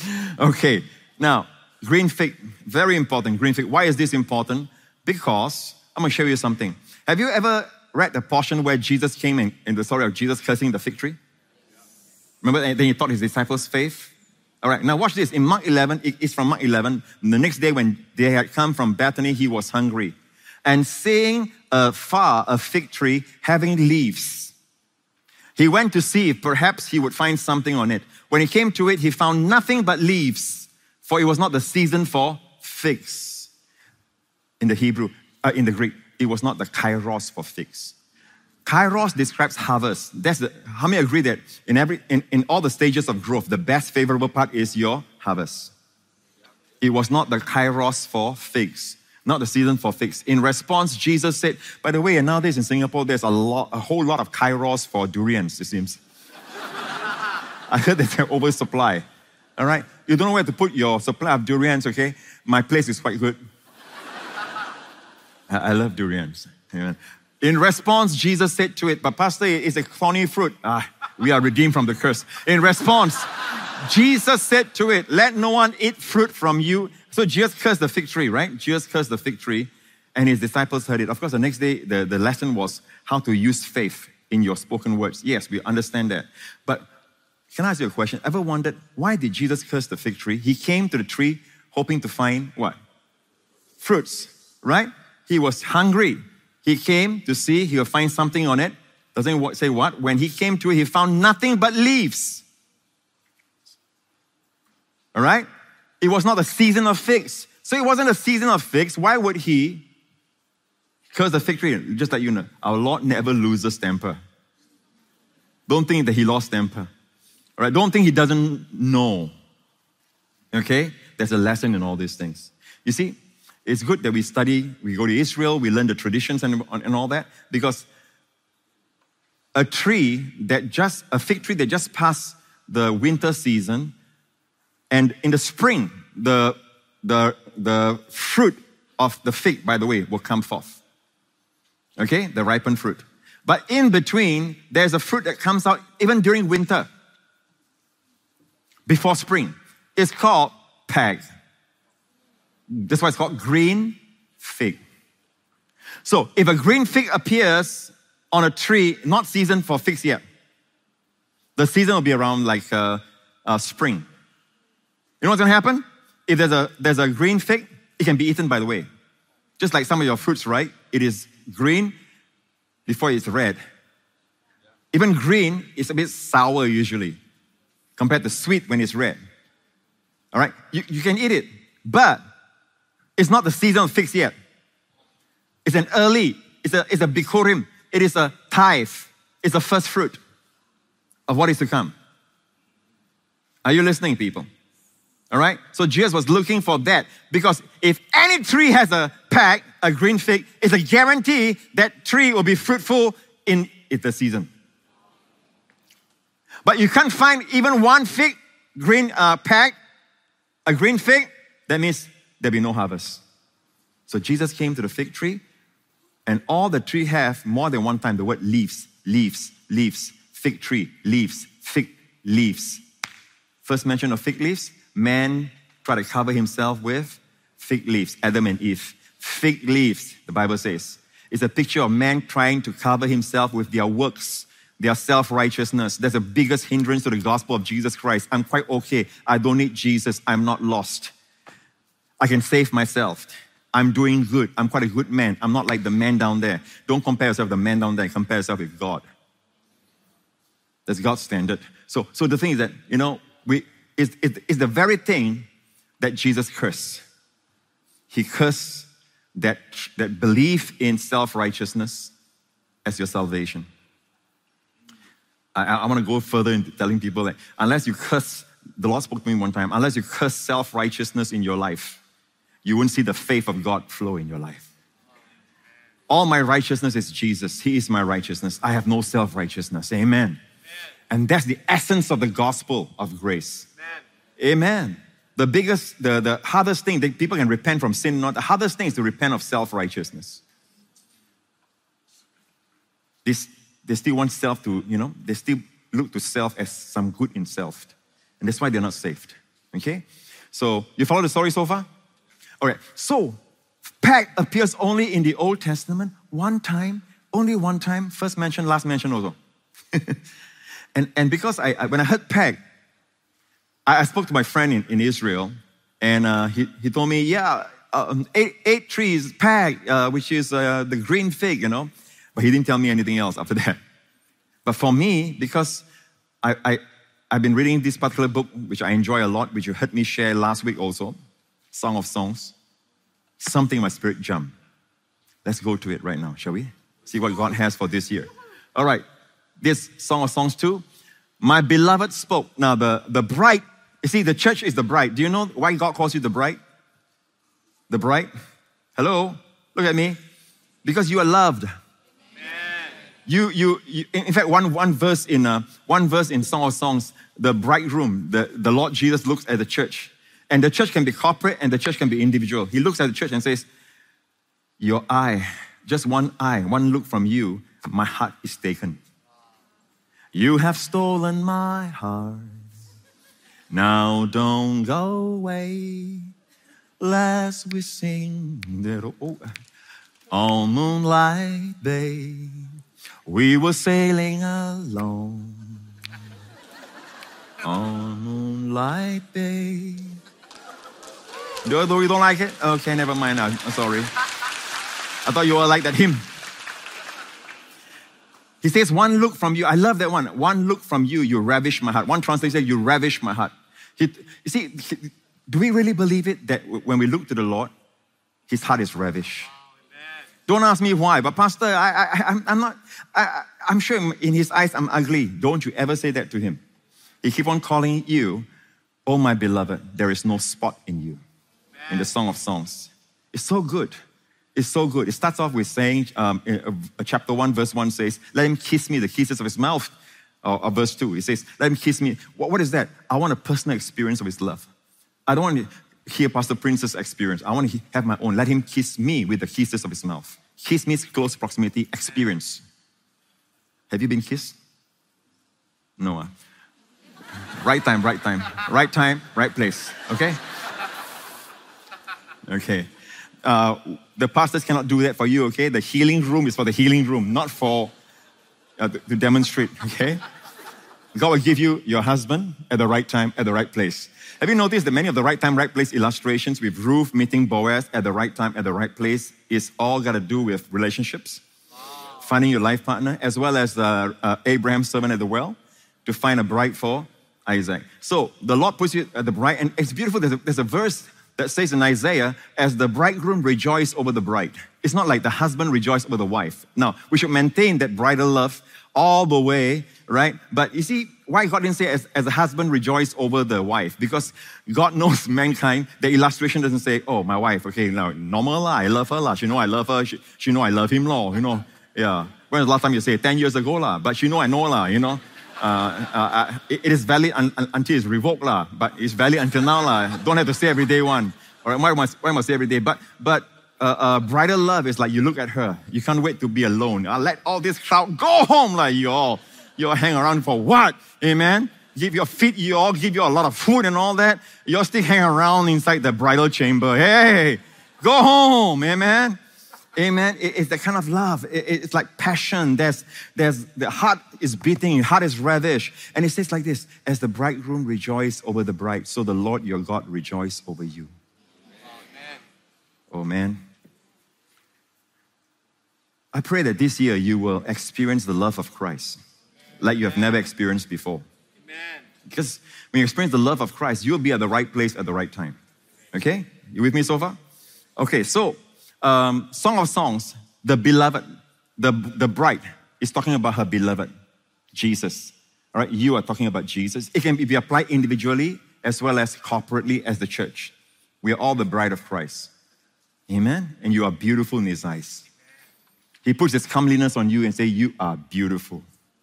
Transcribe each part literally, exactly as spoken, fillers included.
Okay, now, green fig, very important, green fig. Why is this important? Because I'm going to show you something. Have you ever read the portion where Jesus came in, in the story of Jesus cursing the fig tree? Remember, then he taught his disciples faith? All right, now watch this. In Mark eleven, it's from Mark eleven. The next day when they had come from Bethany, he was hungry. And seeing afar a fig tree having leaves, he went to see if perhaps he would find something on it. When he came to it, he found nothing but leaves, for it was not the season for figs. In the Hebrew, uh, in the Greek, it was not the kairos for figs. Kairos describes harvest. That's the, how many agree that in every in, in all the stages of growth, the best favorable part is your harvest? It was not the kairos for figs, not the season for figs. In response, Jesus said, by the way, and nowadays in Singapore, there's a lot, a whole lot of kairos for durians, it seems. I heard there's an oversupply. All right? You don't know where to put your supply of durians, okay? My place is quite good. I, I love durians. Amen. In response, Jesus said to it, but Pastor, it's a thorny fruit. Ah, we are redeemed from the curse. In response, Jesus said to it, let no one eat fruit from you. So Jesus cursed the fig tree, right? Jesus cursed the fig tree, and his disciples heard it. Of course, the next day, the, the lesson was how to use faith in your spoken words. Yes, we understand that. But can I ask you a question? Ever wondered, why did Jesus curse the fig tree? He came to the tree hoping to find what? Fruits, right? He was hungry. He came to see he will find something on it. Doesn't say what? When he came to it, he found nothing but leaves. All right? It was not a season of figs. So it wasn't a season of figs. Why would he curse the fig tree? Just like you know, our Lord never loses temper. Don't think that he lost temper. All right? Don't think he doesn't know. Okay? There's a lesson in all these things. You see, it's good that we study, we go to Israel, we learn the traditions and, and all that, because a tree that just, a fig tree that just passed the winter season, and in the spring, the, the, the fruit of the fig, by the way, will come forth. Okay? The ripened fruit. But in between, there's a fruit that comes out even during winter, before spring. It's called peg. That's why it's called green fig. So if a green fig appears on a tree, not seasoned for figs yet, the season will be around like uh, uh, spring. You know what's going to happen? If there's a, there's a green fig, it can be eaten, by the way. Just like some of your fruits, right? It is green before it's red. Even green is a bit sour usually, compared to sweet when it's red. All right? You, you can eat it, but it's not the season of figs yet. It's an early, it's a, it's a bikurim. It is a tithe. It's the first fruit of what is to come. Are you listening, people? All right? So Jesus was looking for that, because if any tree has a peg, a green fig, it's a guarantee that tree will be fruitful in the season. But you can't find even one fig, green uh, peg, a green fig, that means there'll be no harvest. So Jesus came to the fig tree, and all the tree have more than one time the word leaves, leaves, leaves, fig tree, leaves, fig leaves. First mention of fig leaves, man tried to cover himself with fig leaves, Adam and Eve. Fig leaves, the Bible says, is a picture of man trying to cover himself with their works, their self-righteousness. That's the biggest hindrance to the gospel of Jesus Christ. I'm quite okay. I don't need Jesus. I'm not lost. I can save myself. I'm doing good. I'm quite a good man. I'm not like the man down there. Don't compare yourself with the man down there. Compare yourself with God. That's God's standard. So, so the thing is that, you know, we it's, it's the very thing that Jesus cursed. He cursed that, that belief in self-righteousness as your salvation. I, I want to go further into telling people that unless you curse, the Lord spoke to me one time, unless you curse self-righteousness in your life, you won't see the faith of God flow in your life. All my righteousness is Jesus. He is my righteousness. I have no self-righteousness. Amen. Amen. And that's the essence of the gospel of grace. Amen. Amen. The biggest, the, the hardest thing that people can repent from sin, not the hardest thing is to repent of self-righteousness. They, they still want self to, you know, they still look to self as some good in self. And that's why they're not saved. Okay? So, you follow the story so far? All right. So, Peg appears only in the Old Testament one time, only one time, first mention, last mention also. and, and because I, I, when I heard Peg, I, I spoke to my friend in, in Israel, and uh, he, he told me, yeah, um, eight, eight trees, Peg, uh, which is uh, the green fig, you know. But he didn't tell me anything else after that. But for me, because I, I, I've been reading this particular book, which I enjoy a lot, which you heard me share last week also, Song of Songs, something in my spirit jumped. Let's go to it right now, shall we? See what God has for this year. All right, this Song of Songs two, my beloved spoke. Now the, the bride, you see the church is the bride. Do you know why God calls you the bride? The bride? Hello? Look at me. Because you are loved. You, you, you, in fact, one, one verse in uh, one verse in Song of Songs, the bridegroom, the, the Lord Jesus looks at the church. And the church can be corporate and the church can be individual. He looks at the church and says, your eye, just one eye, one look from you, my heart is taken. You have stolen my heart. Now don't go away, lest we sing little oh, on Moonlight Bay. We were sailing alone on Moonlight Bay. Do you, do you don't like it? Okay, never mind now. I'm sorry. I thought you all like that hymn. He says, one look from you. I love that one. One look from you, you ravish my heart. One translation says, you ravish my heart. He, you see, he, do we really believe it that when we look to the Lord, his heart is ravished? Don't ask me why, but Pastor, I, I, I'm, I'm not, I, I'm sure in his eyes I'm ugly. Don't you ever say that to him. He keep on calling you, oh my beloved, there is no spot in you. Amen. In the Song of Songs. It's so good. It's so good. It starts off with saying, um, in, uh, chapter one, verse one says, let him kiss me, the kisses of his mouth. Or, or verse two, it says, let him kiss me. What, what is that? I want a personal experience of his love. I don't want to hear Pastor Prince's experience. I want to have my own. Let him kiss me with the kisses of his mouth. Kiss means close proximity experience. Have you been kissed? No. Uh. Right time, right time. Right time, right place. Okay? Okay. Uh, the pastors cannot do that for you, okay? The healing room is for the healing room, not for uh, to demonstrate, okay? God will give you your husband at the right time, at the right place. Have you noticed that many of the right time, right place illustrations with Ruth meeting Boaz at the right time, at the right place is all got to do with relationships, wow. Finding your life partner, as well as uh, uh, Abraham's servant at the well to find a bride for Isaac. So the Lord puts you at the bride, and it's beautiful. There's a, there's a verse that says in Isaiah, as the bridegroom rejoices over the bride. It's not like the husband rejoices over the wife. Now, we should maintain that bridal love all the way, right? But you see, why God didn't say as, as a husband rejoice over the wife? Because God knows mankind. The illustration doesn't say, oh, my wife, okay, now normal lah, I love her lah. She know I love her. She, she know I love him lah, you know. Yeah. When was the last time you say? ten years ago lah. But she know I know lah, you know. Uh, uh, uh, it, it is valid un, un, until it's revoked lah. But it's valid until now lah. Don't have to say every day one. All right, why must, why must say every day? But, but uh, uh, bridal love is like you look at her. You can't wait to be alone. Uh, let all this crowd go home like you all. You all hang around for what? Amen? Give your feet, you all give you a lot of food and all that. You all still hang around inside the bridal chamber. Hey, go home, amen? Amen. It, it's that kind of love. It, it's like passion. There's, there's, the heart is beating, heart is ravished. And it says like this, as the bridegroom rejoices over the bride, so the Lord your God rejoices over you. Amen. Oh man. I pray that this year you will experience the love of Christ like you have never experienced before. Amen. Because when you experience the love of Christ, you'll be at the right place at the right time. Okay? You with me so far? Okay, so um, Song of Songs, the beloved, the, the bride is talking about her beloved, Jesus. All right, you are talking about Jesus. It can be applied individually as well as corporately as the church. We are all the bride of Christ. Amen? And you are beautiful in his eyes. He puts his comeliness on you and say, you are beautiful.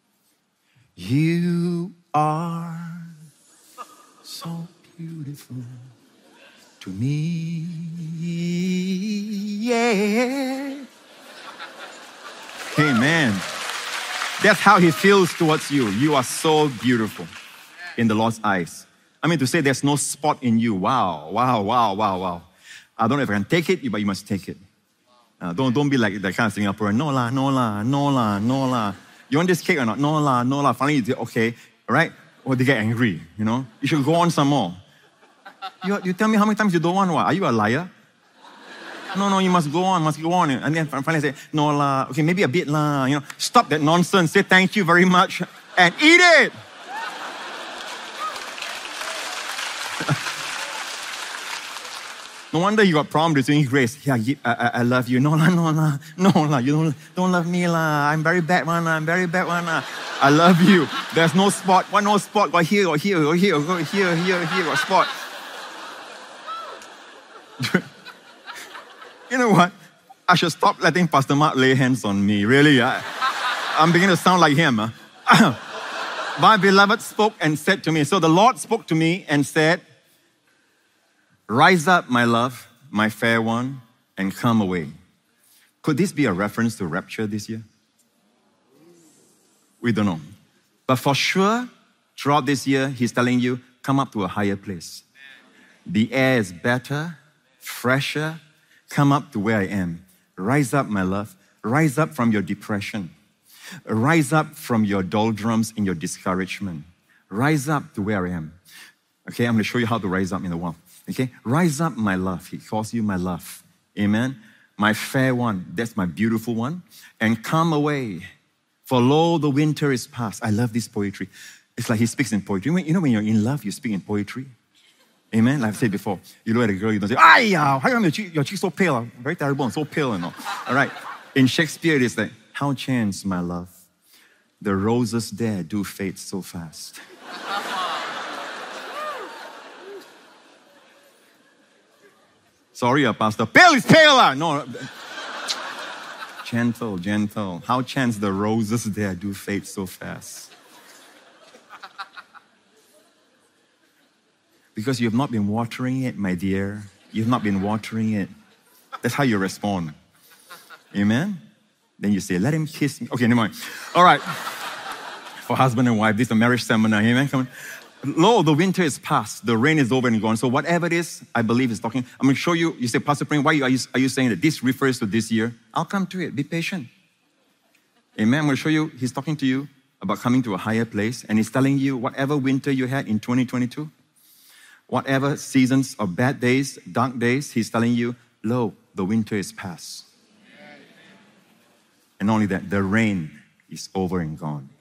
You are so beautiful to me, yeah. Amen. That's how he feels towards you. You are so beautiful in the Lord's eyes. I mean, to say there's no spot in you. Wow, wow, wow, wow, wow. I don't know if I can take it, but you must take it. Uh, don't, don't be like that kind of Singaporean. No la, no la, no la, no la. You want this cake or not? No la, no la. Finally, you say, okay, all right? Or they get angry, you know? You should go on some more. You, you tell me how many times you don't want what? Are you a liar? No, no, you must go on, must go on. And then finally say, no la, okay, maybe a bit la, you know. Stop that nonsense, say thank you very much, and eat it. No wonder you got problem between grace. Yeah, I, I, I love you. No la, no la, no la, you don't, don't love me la. I'm very bad one la, I'm very bad one la. I love you. There's no spot. Why no spot? Got here, or here, or here, or here, here, here, got spot. You know what? I should stop letting Pastor Mark lay hands on me. Really, I, I'm beginning to sound like him. Huh? My beloved spoke and said to me. So the Lord spoke to me and said, rise up, my love, my fair one, and come away. Could this be a reference to rapture this year? We don't know. But for sure, throughout this year, He's telling you, come up to a higher place. The air is better, fresher. Come up to where I am. Rise up, my love. Rise up from your depression. Rise up from your doldrums and your discouragement. Rise up to where I am. Okay, I'm going to show you how to rise up in a while. Okay, rise up, my love. He calls you my love. Amen. My fair one, that's my beautiful one. And come away. For lo, the winter is past. I love this poetry. It's like he speaks in poetry. You know when you're in love, you speak in poetry. Amen. Like I've said before, you look at a girl, you don't say, "Ay, how come your cheek, your cheek so pale? Very terrible and so pale and all." All right. In Shakespeare, it's like, how chance, my love, the roses there do fade so fast. Sorry, uh, Pastor. Pale is pale. Uh. No. Gentle, gentle. How chance the roses there do fade so fast. Because you have not been watering it, my dear. You've not been watering it. That's how you respond. Amen? Then you say, let him kiss me. Okay, never mind. All right. For husband and wife, this is a marriage seminar. Amen? Come on. Lo, the winter is past. The rain is over and gone. So whatever it is, I believe is talking. I'm going to show you. You say, Pastor Prem, why are you, are you saying that this refers to this year? I'll come to it. Be patient. Amen? I'm going to show you. He's talking to you about coming to a higher place. And he's telling you whatever winter you had in twenty twenty-two, whatever seasons of bad days, dark days, he's telling you, lo, the winter is past. And not only that, the rain is over and gone.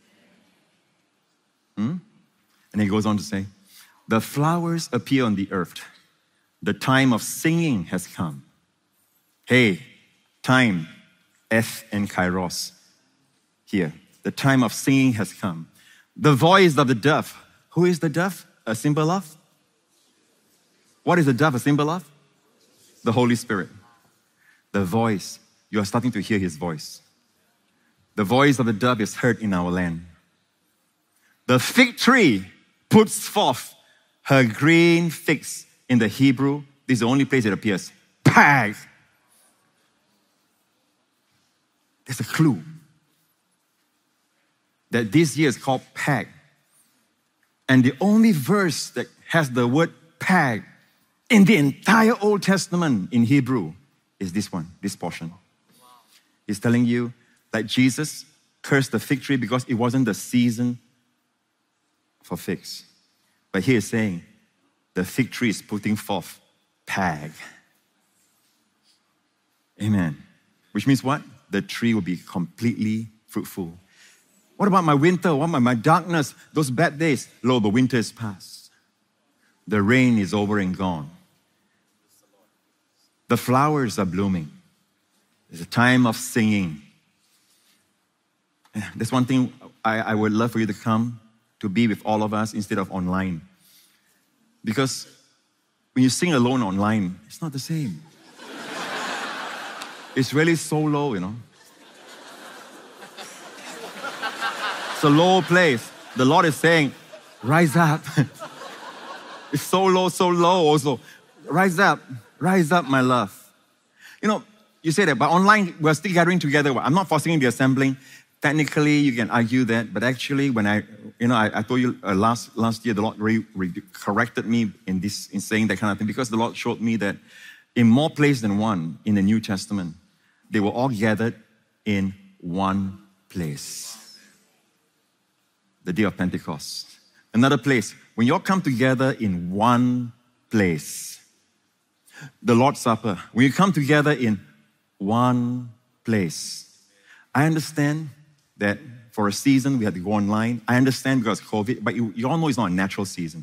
Hmm? And he goes on to say, the flowers appear on the earth. The time of singing has come. Hey, time, F and Kairos. Here, the time of singing has come. The voice of the dove. Who is the dove? A symbol of? What is the dove a symbol of? The Holy Spirit. The voice. You are starting to hear His voice. The voice of the dove is heard in our land. The fig tree puts forth her green figs. In the Hebrew, this is the only place it appears. Pag. There's a clue that this year is called Pag. And the only verse that has the word Pag in the entire Old Testament in Hebrew is this one, this portion. Wow. He's telling you that Jesus cursed the fig tree because it wasn't the season for figs. But he is saying the fig tree is putting forth Pag. Amen. Which means what? The tree will be completely fruitful. What about my winter? What about my darkness? Those bad days? Lo, the winter is past. The rain is over and gone. The flowers are blooming. It's a time of singing. There's one thing I, I would love for you to come to be with all of us instead of online. Because when you sing alone online, it's not the same. It's really so low, you know. It's a low place. The Lord is saying, rise up. It's so low, so low also. Rise up. Rise up, my love. You know, you say that, but online, we're still gathering together. I'm not forcing the assembling. technically you can argue that, but actually when I, you know, I, I told you uh, last last year, the Lord re, re, corrected me in this, in saying that kind of thing, because the Lord showed me that in more places than one in the New Testament, they were all gathered in one place. The day of Pentecost. Another place, when you all come together in one place. The Lord's Supper, when you come together in one place. I understand that for a season we had to go online. I understand because of COVID, but you, you all know it's not a natural season.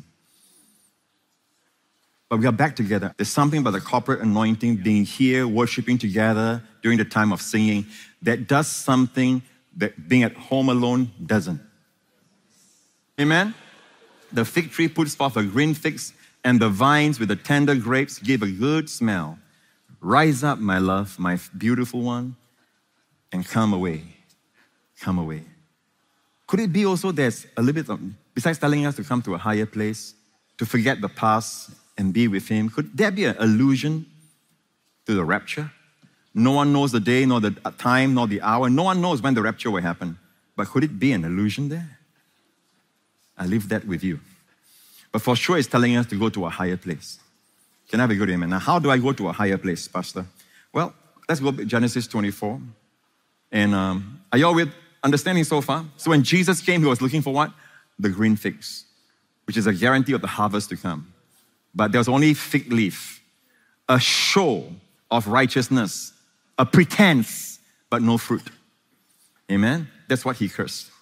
But we are back together. There's something about the corporate anointing, being here, worshiping together during the time of singing, that does something that being at home alone doesn't. Amen? The fig tree puts forth a green figs, and the vines with the tender grapes give a good smell. Rise up, my love, my beautiful one, and come away. Come away. Could it be also there's a little bit of, besides telling us to come to a higher place, to forget the past and be with Him, could there be an allusion to the rapture? No one knows the day, nor the time, nor the hour. No one knows when the rapture will happen. But could it be an allusion there? I leave that with you. But for sure, it's telling us to go to a higher place. Can I have a good amen? Now, how do I go to a higher place, Pastor? Well, let's go to Genesis twenty-four. And um, are you all with understanding so far? So when Jesus came, He was looking for what? The green figs, which is a guarantee of the harvest to come. But there was only fig leaf, a show of righteousness, a pretense, but no fruit. Amen? That's what He cursed.